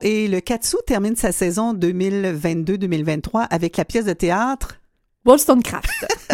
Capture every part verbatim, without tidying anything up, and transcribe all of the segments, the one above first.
Et le Katsu termine sa saison deux mille vingt-deux deux mille vingt-trois avec la pièce de théâtre Wollstonecraft.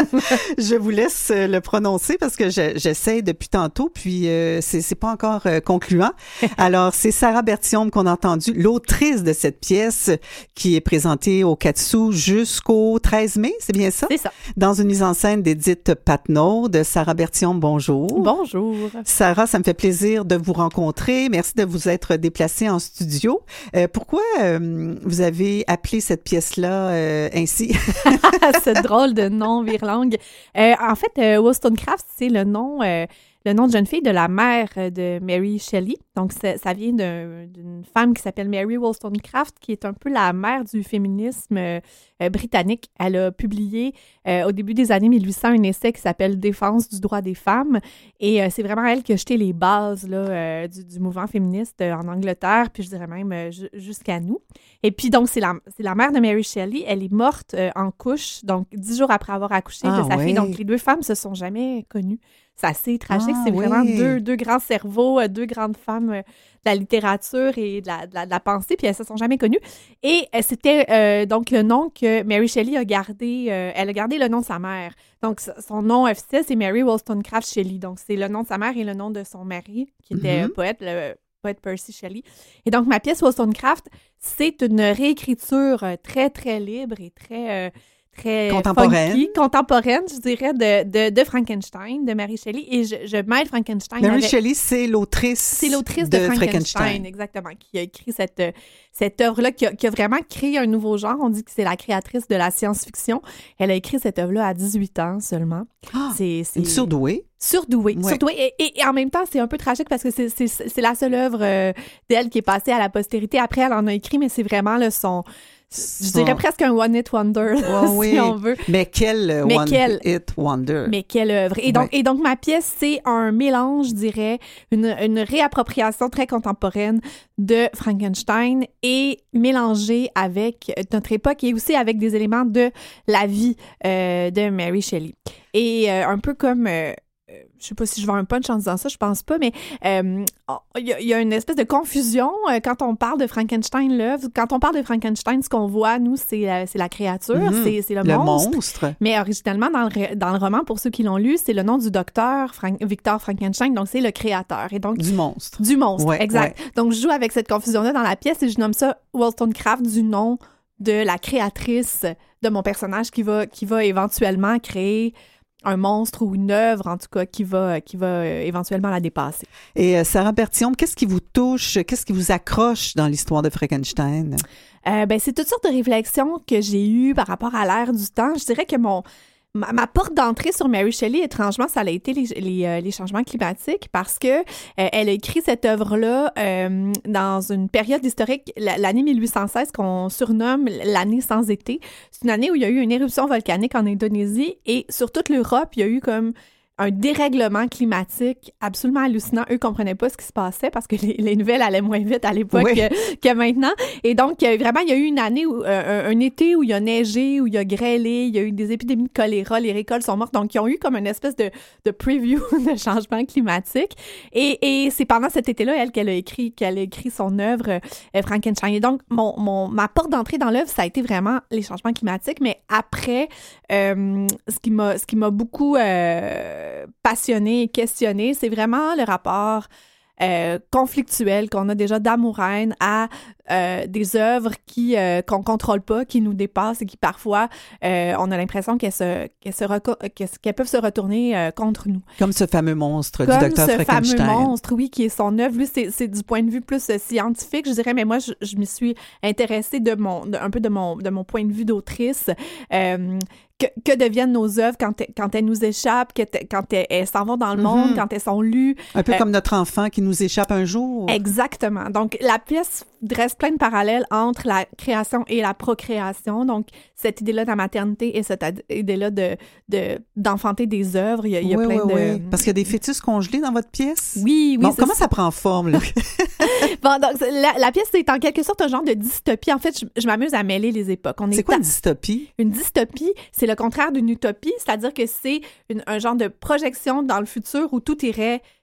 Je vous laisse le prononcer parce que je, j'essaie depuis tantôt, puis euh, c'est, c'est pas encore euh, concluant. Alors, c'est Sarah Bertium qu'on a entendu, l'autrice de cette pièce qui est présentée au Katsu jusqu'au treize mai, c'est bien ça? C'est ça. Dans une mise en scène d'Édith Patnaud. De Sarah Bertium, bonjour. Bonjour. Sarah, ça me fait plaisir de vous rencontrer. Merci de vous être déplacée en studio. Euh, pourquoi euh, vous avez appelé cette pièce-là euh, ainsi? C'est drôle de nom virlangue. Euh, en fait, euh, Wollstonecraft, c'est le nom, euh, le nom de jeune fille de la mère de Mary Shelley. Donc, ça vient d'un, d'une femme qui s'appelle Mary Wollstonecraft, qui est un peu la mère du féminisme euh, britannique. Elle a publié euh, au début des années mille huit cents un essai qui s'appelle « Défense du droit des femmes ». Et euh, c'est vraiment elle qui a jeté les bases là, euh, du, du mouvement féministe euh, en Angleterre, puis je dirais même euh, ju- jusqu'à nous. Et puis, donc, c'est la, c'est la mère de Mary Shelley. Elle est morte euh, en couche, donc dix jours après avoir accouché ah, de sa oui. fille. Donc, les deux femmes se sont jamais connues. C'est assez tragique. Ah, c'est oui. vraiment deux, deux grands cerveaux, deux grandes femmes de la littérature et de la, de la, de la pensée, puis elles se sont jamais connues. Et euh, c'était euh, donc le nom que Mary Shelley a gardé. Euh, elle a gardé le nom de sa mère. Donc, son nom officiel, c'est Mary Wollstonecraft Shelley. Donc, c'est le nom de sa mère et le nom de son mari, qui était mm-hmm. poète, le poète Percy Shelley. Et donc, ma pièce Wollstonecraft, c'est une réécriture très, très libre et très... Euh, très contemporaine. Funky, contemporaine, je dirais, de, de, de Frankenstein, de Mary Shelley. Et je, je mêle Frankenstein Mary avec... Shelley, c'est l'autrice, c'est l'autrice de, de Frankenstein, Frankenstein. Exactement, qui a écrit cette, cette œuvre-là, qui a, qui a vraiment créé un nouveau genre. On dit que c'est la créatrice de la science-fiction. Elle a écrit cette œuvre-là à dix-huit ans seulement. Ah, c'est, c'est... une surdouée. Surdouée. Ouais. Surdouée. Et, et, et en même temps, c'est un peu tragique parce que c'est, c'est, c'est la seule œuvre euh, d'elle qui est passée à la postérité. Après, elle en a écrit, mais c'est vraiment là, son... Je dirais presque un one-hit wonder, oh, si oui. on veut. Mais quel Mais one-hit quel... wonder. Mais quelle œuvre. Et donc, ouais. et donc, ma pièce, c'est un mélange, je dirais, une, une réappropriation très contemporaine de Frankenstein et mélangée avec notre époque et aussi avec des éléments de la vie euh, de Mary Shelley. Et euh, un peu comme... Euh, je sais pas si je vais un punch en disant ça, je pense pas, mais il euh, y, y a une espèce de confusion euh, quand on parle de Frankenstein, l'œuvre. Quand on parle de Frankenstein, ce qu'on voit, nous, c'est la, c'est la créature, mm-hmm. c'est, c'est le, le monstre. monstre. Mais originalement, dans le, dans le roman, pour ceux qui l'ont lu, c'est le nom du docteur Frank, Victor Frankenstein, donc c'est le créateur. Et donc, du monstre. Du monstre, ouais, exact. Ouais. Donc, je joue avec cette confusion-là dans la pièce et je nomme ça Wollstonecraft du nom de la créatrice de mon personnage qui va, qui va éventuellement créer un monstre ou une œuvre, en tout cas, qui va, qui va euh, éventuellement la dépasser. Et euh, Sarah Bertium, qu'est-ce qui vous touche, qu'est-ce qui vous accroche dans l'histoire de Frankenstein? Euh, ben, c'est toutes sortes de réflexions que j'ai eues par rapport à l'ère du temps. Je dirais que mon... Ma, ma porte d'entrée sur Mary Shelley, étrangement, ça a été les, les, euh, les changements climatiques parce que euh, elle a écrit cette œuvre-là euh, dans une période historique, l'année mille huit cent seize, qu'on surnomme l'année sans été. C'est une année où il y a eu une éruption volcanique en Indonésie et sur toute l'Europe, il y a eu comme un dérèglement climatique absolument hallucinant. Eux comprenaient pas ce qui se passait parce que les, les nouvelles allaient moins vite à l'époque oui. que, que maintenant. Et donc, vraiment, il y a eu une année, où, euh, un, un été où il y a neigé, où il y a grêlé, il y a eu des épidémies de choléra, les récoltes sont mortes. Donc, ils ont eu comme une espèce de, de preview de changement climatique. Et, et c'est pendant cet été-là, elle, qu'elle a écrit, qu'elle a écrit son œuvre euh, Frankenstein. Et donc, mon, mon, ma porte d'entrée dans l'œuvre, ça a été vraiment les changements climatiques. Mais après, euh, ce qui m'a, ce qui m'a beaucoup... Euh, passionné et questionné, c'est vraiment le rapport euh, conflictuel qu'on a déjà d'amour-haine à euh, des œuvres qui euh, qu'on contrôle pas, qui nous dépassent et qui parfois euh, on a l'impression qu'elles se qu'elles se reco- qu'elles peuvent se retourner euh, contre nous. Comme ce fameux monstre Comme du docteur Frankenstein. Comme ce fameux monstre, oui, qui est son œuvre. Lui, c'est, c'est du point de vue plus euh, scientifique, je dirais, mais moi, je, je m'y suis intéressée de mon, de, un peu de mon, de mon point de vue d'autrice. Euh, Que, que deviennent nos œuvres quand, quand elles nous échappent, que quand elles, elles s'en vont dans le monde, mm-hmm. quand elles sont lues. Un peu euh, comme notre enfant qui nous échappe un jour. Exactement. Donc, la pièce dresse plein de parallèles entre la création et la procréation. Donc, cette idée-là de la maternité et cette ad- idée-là de, de, d'enfanter des œuvres. Il y a, il y a oui, plein oui, de... Oui. Parce qu'il y a des fœtus congelés dans votre pièce? Oui, oui. Bon, comment ça. ça prend forme, là? Bon, donc, la, la pièce, c'est en quelque sorte un genre de dystopie. En fait, je, je m'amuse à mêler les époques. On est c'est quoi à... une dystopie? Une dystopie, c'est le contraire d'une utopie, c'est-à-dire que c'est une, un genre de projection dans le futur où tout irait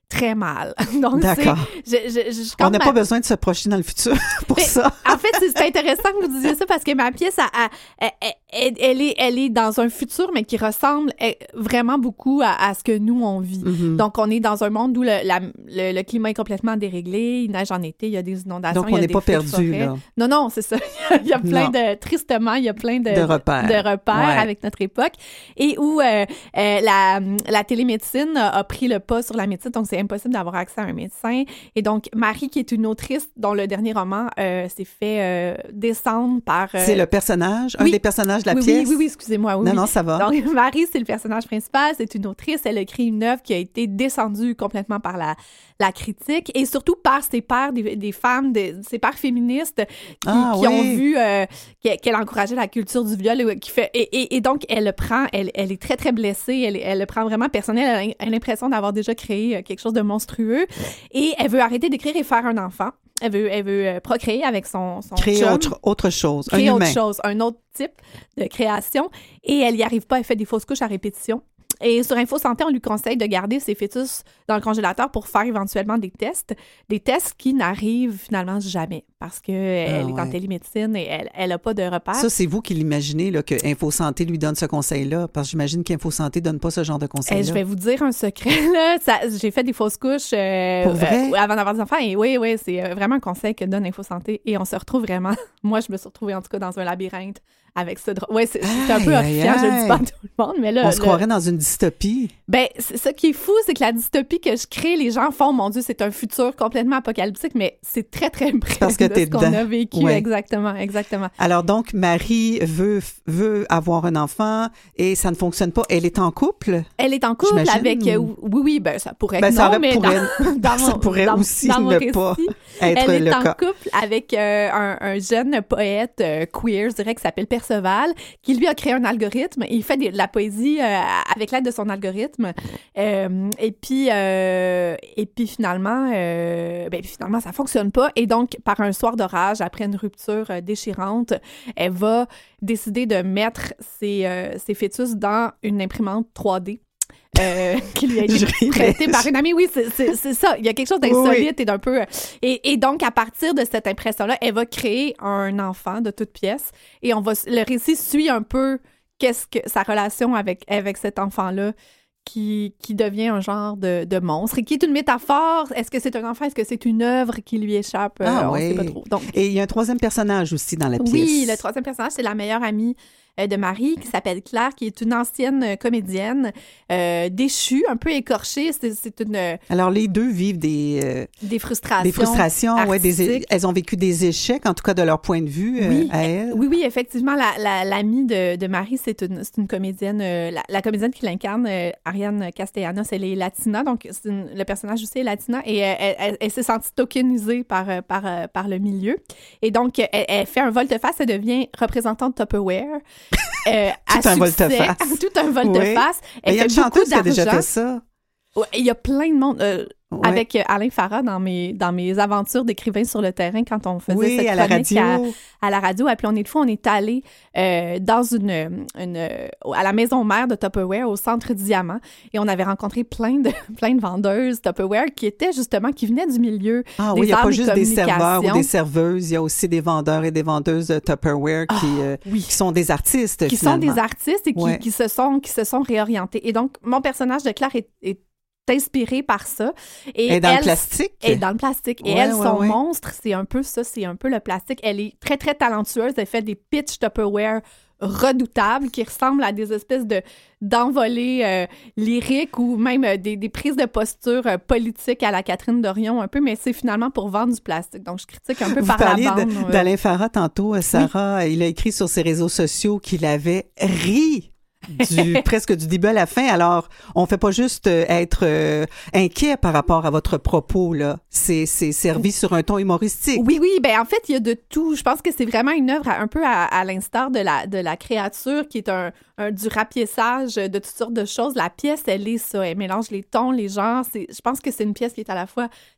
très mal. Donc, D'accord. C'est, je, je, je, On n'a ma... pas besoin de se projeter dans le futur pour mais, ça. En fait, c'est, c'est intéressant que vous disiez ça parce que ma pièce, elle, elle, elle, elle, est, elle est dans un futur, mais qui ressemble vraiment beaucoup à, à ce que nous, on vit. Mm-hmm. Donc, on est dans un monde où le, la, le, le climat est complètement déréglé, il neige en été, il y a des inondations, donc, on n'est pas perdu, là. Non, non, c'est ça. Il y a plein non. de... Tristement, il y a plein de... De repères. De repères ouais. avec notre époque. Et où euh, euh, la, la télémédecine a, a pris le pas sur la médecine, donc c'est impossible d'avoir accès à un médecin. Et donc, Marie, qui est une autrice dont le dernier roman euh, s'est fait euh, descendre par... Euh... C'est le personnage, oui. un des personnages de la oui, pièce? Oui, oui, oui, excusez-moi. Oui, non, oui. non, ça va. Donc, Marie, c'est le personnage principal, c'est une autrice, elle a écrit une œuvre qui a été descendue complètement par la, la critique et surtout par ses pairs, des, des femmes, des, ses pairs féministes qui, ah, qui oui. ont vu euh, qu'elle encourageait la culture du viol. Qui fait, et, et, et donc, elle le prend, elle, elle est très, très blessée, elle, elle le prend vraiment personnel, elle a l'impression d'avoir déjà créé quelque chose de monstrueux et elle veut arrêter d'écrire et faire un enfant. Elle veut, elle veut procréer avec son, son Créer chum. autre, autre chose, Créer un autre humain. chose, un autre type de création. Et elle n'y arrive pas, elle fait des fausses couches à répétition. Et sur Info Santé, on lui conseille de garder ses fœtus dans le congélateur pour faire éventuellement des tests. Des tests qui n'arrivent finalement jamais parce qu'elle ah, est ouais. en télémédecine et elle n'a pas de repères. Ça, c'est vous qui l'imaginez, là, que Info Santé lui donne ce conseil-là? Parce que j'imagine qu'Info Santé ne donne pas ce genre de conseil-là. Et je vais vous dire un secret. Là. Ça, j'ai fait des fausses couches euh, pour vrai? Euh, avant d'avoir des enfants. Et oui, oui, c'est vraiment un conseil que donne Info Santé. Et on se retrouve vraiment... Moi, je me suis retrouvée en tout cas dans un labyrinthe avec ce drap. Oui, c'est, c'est un peu horrifiant, je le dis pas à tout le monde, mais là... On se le... croirait dans une dystopie. Ben, c'est, ce qui est fou, c'est que la dystopie que je crée, les gens font, mon Dieu, c'est un futur complètement apocalyptique, mais c'est très, très près parce que de t'es ce qu'on dedans. a vécu. Ouais. Exactement, exactement. Alors donc, Marie veut, veut avoir un enfant et ça ne fonctionne pas. Elle est en couple? Elle est en couple j'imagine, avec... ou... Euh, oui, oui, ben ça pourrait ben, être ça non, mais pourrait, dans, dans ça mon, pourrait dans, aussi dans ne récit, pas être elle le est en cas. couple avec euh, un, un jeune poète euh, queer, je dirais, qui s'appelle Perceval, qui lui a créé un algorithme et il fait de, de la poésie euh, avec l'aide de son algorithme. Euh, et puis, euh, et puis finalement, euh, ben finalement, ça fonctionne pas. Et donc, par un soir d'orage, après une rupture euh, déchirante, elle va décider de mettre ses, euh, ses fœtus dans une imprimante trois D. Euh, qui lui a été prêté par une amie. Oui, c'est, c'est, c'est ça. Il y a quelque chose d'insolite oui. et d'un peu... Et, et donc, à partir de cette impression-là, elle va créer un enfant de toute pièce. Et on va... Le récit suit un peu qu'est-ce que sa relation avec, avec cet enfant-là qui, qui devient un genre de, de monstre et qui est une métaphore. Est-ce que c'est un enfant? Est-ce que c'est une œuvre qui lui échappe? Ah, euh, oui. On ne sait pas trop. Donc, et il y a un troisième personnage aussi dans la pièce. Oui, le troisième personnage, c'est la meilleure amie de Marie, qui s'appelle Claire, qui est une ancienne comédienne euh, déchue, un peu écorchée. C'est, c'est une... Alors, les deux vivent des... Euh, des frustrations Des frustrations, ouais, des, elles ont vécu des échecs, en tout cas de leur point de vue euh, oui, à elles. Oui, oui, effectivement, la, la, l'amie de, de Marie, c'est une, c'est une comédienne, euh, la, la comédienne qui l'incarne, euh, Ariane Castellanos, elle est latina, donc c'est une, le personnage aussi est latina, et elle, elle, elle, elle s'est sentie tokenisée par, par, par le milieu. Et donc, elle, elle fait un volte-face, elle devient représentante Tupperware. Euh, tout, un volte-face. tout un volte-face. Oui. Il y a une chanteuse qui a déjà fait ça. Il y a plein de monde. Euh, ouais. Avec Alain Farah dans mes, dans mes aventures d'écrivain sur le terrain, quand on faisait oui, cette à la chronique radio. À, à la radio. Et puis, on est de fois, on est allé euh, dans une, une, à la maison mère de Tupperware, au Centre Diamant. Et on avait rencontré plein de, plein de vendeuses Tupperware qui étaient justement, qui venaient du milieu ah, des oui, il n'y a pas des juste des serveurs ou des serveuses. Il y a aussi des vendeurs et des vendeuses de Tupperware qui, oh, euh, oui. qui sont des artistes, Qui finalement. sont des artistes et qui, ouais. qui, se, sont, qui se sont réorientés. Et donc, mon personnage de Claire est, est inspirée par ça. Et elle est dans elle, le plastique. Elle est dans le plastique. Et ouais, elle, ouais, son ouais. monstre, c'est un peu ça, c'est un peu le plastique. Elle est très, très talentueuse. Elle fait des pitch Tupperware redoutables qui ressemblent à des espèces de d'envolées euh, lyriques ou même euh, des, des prises de posture euh, politiques à la Catherine Dorion un peu, mais c'est finalement pour vendre du plastique. Donc, je critique un peu Vous par la bande. Vous parliez d'Alain Farah tantôt, Sarah. Oui. Il a écrit sur ses réseaux sociaux qu'il avait ri du presque du début à la fin. Alors, on fait pas juste euh, être euh, inquiet par rapport à votre propos, là. C'est, c'est servi sur un ton humoristique. Oui, oui. Ben en fait, il y a de tout. Je pense que c'est vraiment une œuvre un peu à, à l'instar de la, de la créature, qui est un, un du rapiessage de toutes sortes de choses. La pièce, elle est ça. Elle mélange les tons, les genres. C'est, je pense que c'est une pièce qui est à la fois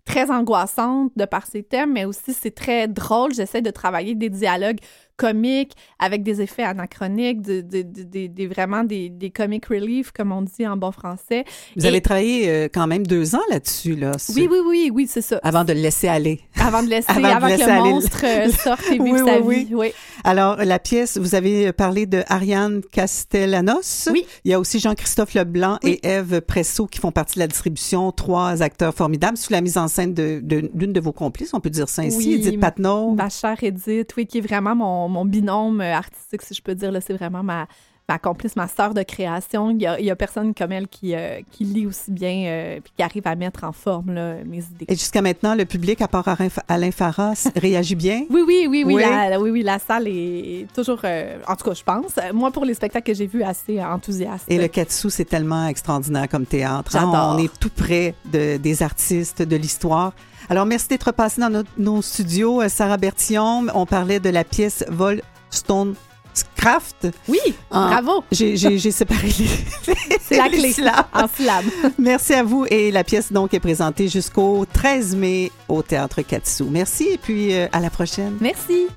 très angoissante de par ses thèmes, mais aussi c'est très drôle. J'essaie de travailler des dialogues comiques avec des effets anachroniques, de, de, de, de, de vraiment des, des comic relief, comme on dit en bon français. Vous Et, avez travaillé euh, quand même deux ans là-dessus, là. Oui, oui, oui, oui, c'est ça. Avant de le laisser aller. Avant de laisser, avant, avant de que laisser le aller. monstre euh, sorte et vive oui, sa oui, vie. oui. Oui. Alors, la pièce, vous avez parlé de Ariane Castellanos. Oui. Il y a aussi Jean-Christophe Leblanc Oui. et Ève Presso qui font partie de la distribution. Trois acteurs formidables sous la mise en scène de, de, d'une de vos complices, on peut dire ça ainsi, Oui, Edith Patnaud. Ma chère Edith, oui, qui est vraiment mon, mon binôme artistique, si je peux dire. Là, c'est vraiment ma, ma complice, ma sœur de création. Il y a, il y a personne comme elle qui, euh, qui lit aussi bien euh, puis qui arrive à mettre en forme là, mes idées. Et jusqu'à maintenant, le public, à part Alain, Alain Farras, réagit bien? Oui, oui, oui, oui. Oui. La, la- oui, oui, la salle est toujours, euh, en tout cas, je pense. Moi, pour les spectacles que j'ai vus, assez enthousiaste. Et le Katsu, c'est tellement extraordinaire comme théâtre. hein. J'adore. On est tout près de, des artistes, de l'histoire. Alors, merci d'être passé dans notre- nos studios. Euh, Sarah Bertillon, on parlait de la pièce Wollstonecraft. Oui, Ah, bravo. J'ai, j'ai, j'ai séparé les, C'est la les clé. syllabes. En syllabes. Merci à vous. Et la pièce, donc, est présentée jusqu'au treize mai au Théâtre Katsu. Merci et puis euh, à la prochaine. Merci.